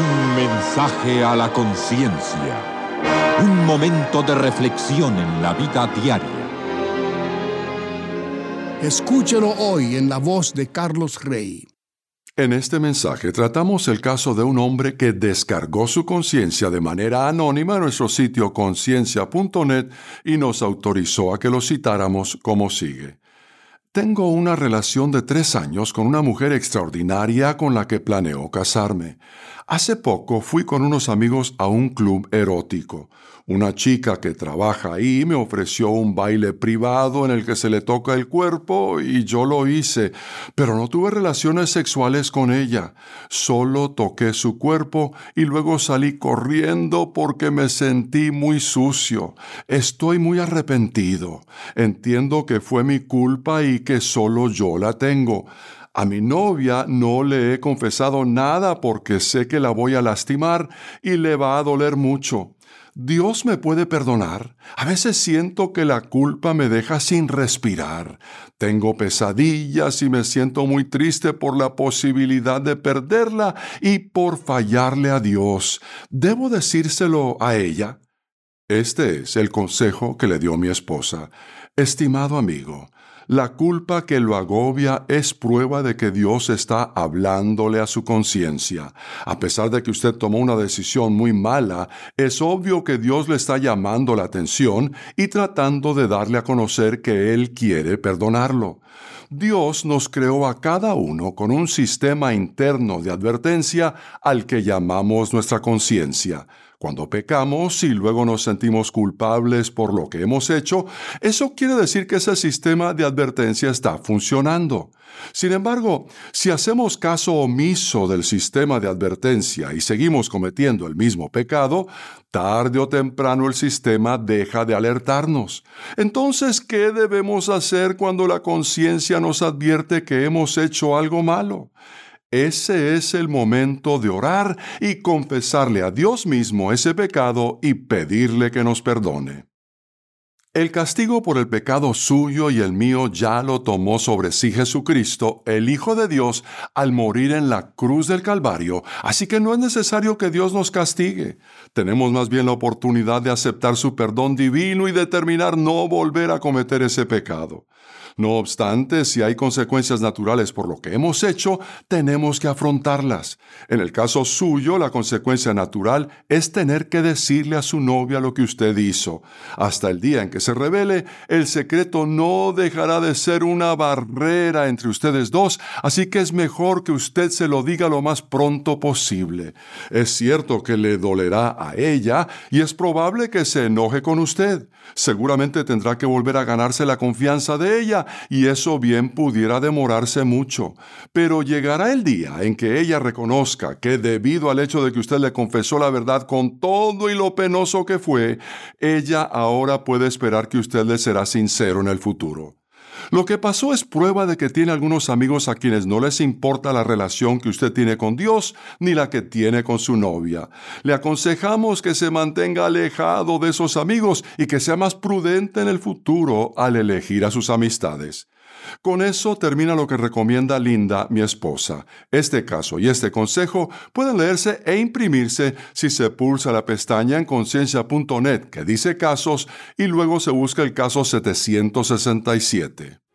Un mensaje a la conciencia. Un momento de reflexión en la vida diaria. Escúchelo hoy en la voz de Carlos Rey. En este mensaje tratamos el caso de un hombre que descargó su conciencia de manera anónima en nuestro sitio conciencia.net y nos autorizó a que lo citáramos como sigue. Tengo una relación de 3 años con una mujer extraordinaria con la que planeo casarme. Hace poco fui con unos amigos a un club erótico. Una chica que trabaja ahí me ofreció un baile privado en el que se le toca el cuerpo y yo lo hice, pero no tuve relaciones sexuales con ella. Solo toqué su cuerpo y luego salí corriendo porque me sentí muy sucio. Estoy muy arrepentido. Entiendo que fue mi culpa y que solo yo la tengo. A mi novia no le he confesado nada porque sé que la voy a lastimar y le va a doler mucho. ¿Dios me puede perdonar? A veces siento que la culpa me deja sin respirar. Tengo pesadillas y me siento muy triste por la posibilidad de perderla y por fallarle a Dios. ¿Debo decírselo a ella? Este es el consejo que le dio mi esposa. Estimado amigo, la culpa que lo agobia es prueba de que Dios está hablándole a su conciencia. A pesar de que usted tomó una decisión muy mala, es obvio que Dios le está llamando la atención y tratando de darle a conocer que Él quiere perdonarlo. Dios nos creó a cada uno con un sistema interno de advertencia al que llamamos nuestra conciencia. Cuando pecamos y luego nos sentimos culpables por lo que hemos hecho, eso quiere decir que ese sistema de advertencia está funcionando. Sin embargo, si hacemos caso omiso del sistema de advertencia y seguimos cometiendo el mismo pecado, tarde o temprano el sistema deja de alertarnos. Entonces, ¿qué debemos hacer cuando la conciencia nos advierte que hemos hecho algo malo? Ese es el momento de orar y confesarle a Dios mismo ese pecado y pedirle que nos perdone. El castigo por el pecado suyo y el mío ya lo tomó sobre sí Jesucristo, el Hijo de Dios, al morir en la cruz del Calvario, así que no es necesario que Dios nos castigue. Tenemos más bien la oportunidad de aceptar su perdón divino y determinar no volver a cometer ese pecado. No obstante, si hay consecuencias naturales por lo que hemos hecho, tenemos que afrontarlas. En el caso suyo, la consecuencia natural es tener que decirle a su novia lo que usted hizo. Hasta el día en que se revele, el secreto no dejará de ser una barrera entre ustedes dos, así que es mejor que usted se lo diga lo más pronto posible. Es cierto que le dolerá a ella y es probable que se enoje con usted. Seguramente tendrá que volver a ganarse la confianza de ella y eso bien pudiera demorarse mucho. Pero llegará el día en que ella reconozca que debido al hecho de que usted le confesó la verdad con todo y lo penoso que fue, ella ahora puede esperar que usted le será sincero en el futuro. Lo que pasó es prueba de que tiene algunos amigos a quienes no les importa la relación que usted tiene con Dios ni la que tiene con su novia. Le aconsejamos que se mantenga alejado de esos amigos y que sea más prudente en el futuro al elegir a sus amistades. Con eso termina lo que recomienda Linda, mi esposa. Este caso y este consejo pueden leerse e imprimirse si se pulsa la pestaña en conciencia.net que dice casos y luego se busca el caso 767.